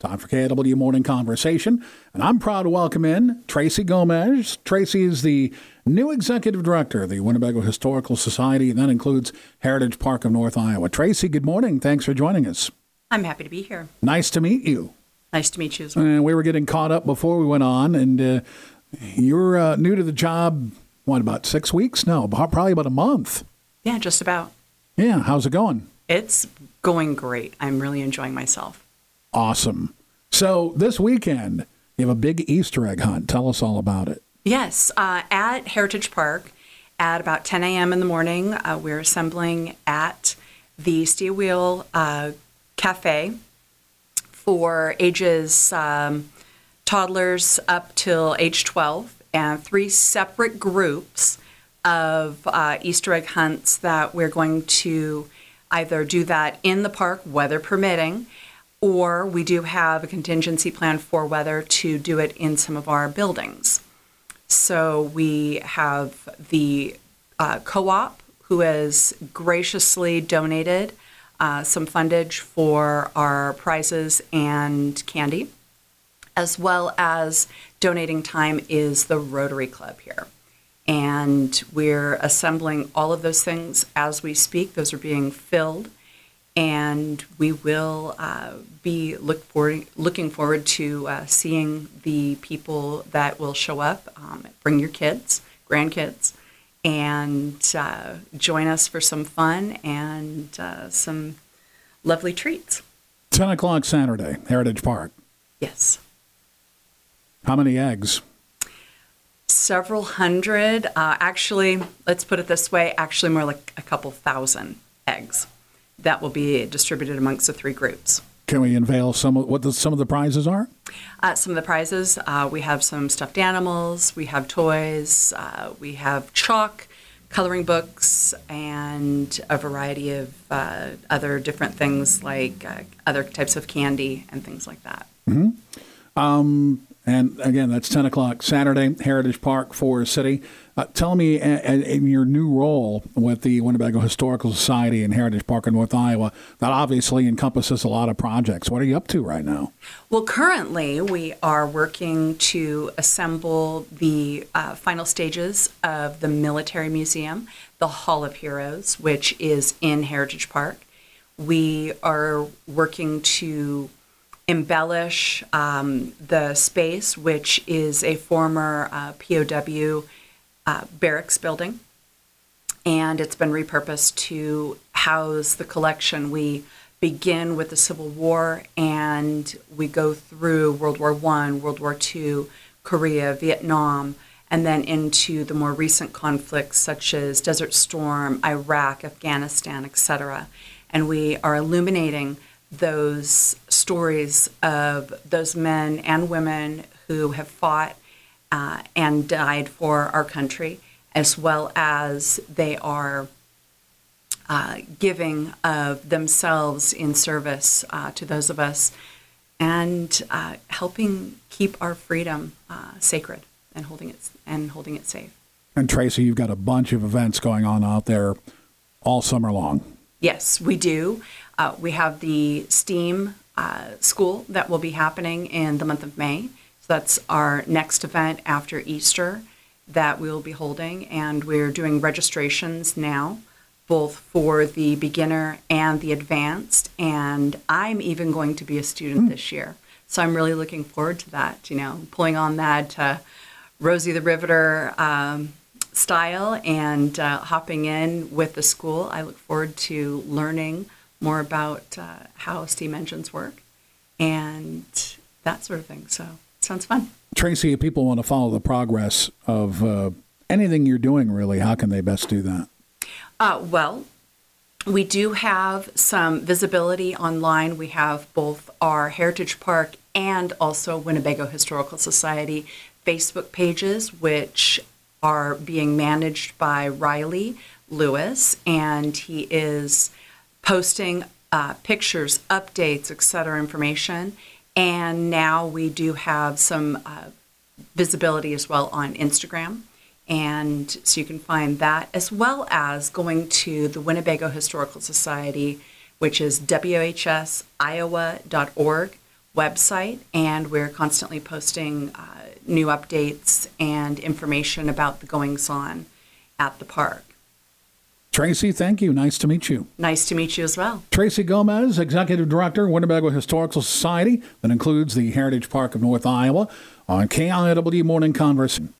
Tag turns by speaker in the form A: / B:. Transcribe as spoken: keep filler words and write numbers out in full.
A: Time for K W Morning Conversation, and I'm proud to welcome in Tracy Gomez. Tracy is the new executive director of the Winnebago Historical Society, and that includes Heritage Park of North Iowa. Tracy, good morning. Thanks for joining us.
B: I'm happy to be here.
A: Nice to meet you.
B: Nice to meet you as well.
A: And we were getting caught up before we went on, and uh, you're uh, new to the job, what, about six weeks? No, probably about a month.
B: Yeah, just about.
A: Yeah, how's it going?
B: It's going great. I'm really enjoying myself.
A: Awesome. So this weekend, you have a big Easter egg hunt. Tell us all about it.
B: Yes, uh, at Heritage Park at about ten a.m. in the morning, uh, we're assembling at the Steel Wheel uh, Cafe for ages um, toddlers up till age twelve, and three separate groups of uh, Easter egg hunts that we're going to either do that in the park, weather permitting, or we do have a contingency plan for weather to do it in some of our buildings. So we have the uh, co-op who has graciously donated uh, some fundage for our prizes and candy, as well as donating time is the Rotary Club here. And we're assembling all of those things as we speak. Those are being filled. And we will uh, be look forward, looking forward to uh, seeing the people that will show up. Um, bring your kids, grandkids, and uh, join us for some fun and uh, some lovely treats.
A: ten o'clock Saturday, Heritage Park.
B: Yes.
A: How many eggs?
B: Several hundred. Uh, actually, let's put it this way, actually more like a couple thousand eggs that will be distributed amongst the three groups.
A: Can we unveil some of what the, some of the prizes are?
B: Uh, some of the prizes, uh, we have some stuffed animals, we have toys, uh, we have chalk, coloring books, and a variety of uh, other different things like uh, other types of candy and things like that.
A: Mm-hmm. Um, and again, that's ten o'clock Saturday, Heritage Park, Forest City. Uh, tell me, uh, in your new role with the Winnebago Historical Society and Heritage Park in North Iowa, that obviously encompasses a lot of projects. What are you up to right now?
B: Well, currently we are working to assemble the uh, final stages of the Military Museum, the Hall of Heroes, which is in Heritage Park. We are working to embellish um, the space, which is a former uh, P O W uh, barracks building, and it's been repurposed to house the collection. We begin with the Civil War, and we go through World War One, World War Two, Korea, Vietnam, and then into the more recent conflicts such as Desert Storm, Iraq, Afghanistan, et cetera. And we are illuminating those stories of those men and women who have fought uh, and died for our country, as well as they are uh, giving of themselves in service uh, to those of us and uh, helping keep our freedom uh, sacred and holding it and holding it safe.
A: And Tracy, you've got a bunch of events going on out there all summer long.
B: Yes, we do. Uh, we have the STEAM uh, school that will be happening in the month of May. So that's our next event after Easter that we will be holding. And we're doing registrations now, both for the beginner and the advanced. And I'm even going to be a student mm. this year. So I'm really looking forward to that, you know, pulling on that uh, Rosie the Riveter um, style and uh, hopping in with the school. I look forward to learning more about uh, how steam engines work and that sort of thing. So it sounds fun.
A: Tracy, if people want to follow the progress of uh, anything you're doing, really, how can they best do that?
B: Uh, well, we do have some visibility online. We have both our Heritage Park and also Winnebago Historical Society Facebook pages, which are being managed by Riley Lewis, and he is posting uh, pictures, updates, et cetera, information. And now we do have some uh, visibility as well on Instagram. And so you can find that, as well as going to the Winnebago Historical Society, which is W H S Iowa dot org, website, and we're constantly posting uh, new updates and information about the goings-on at the park.
A: Tracy, thank you. Nice to meet you.
B: Nice to meet you as well.
A: Tracy Gomez, Executive Director, Winnebago Historical Society, that includes the Heritage Park of North Iowa, on K I W Morning Conversation.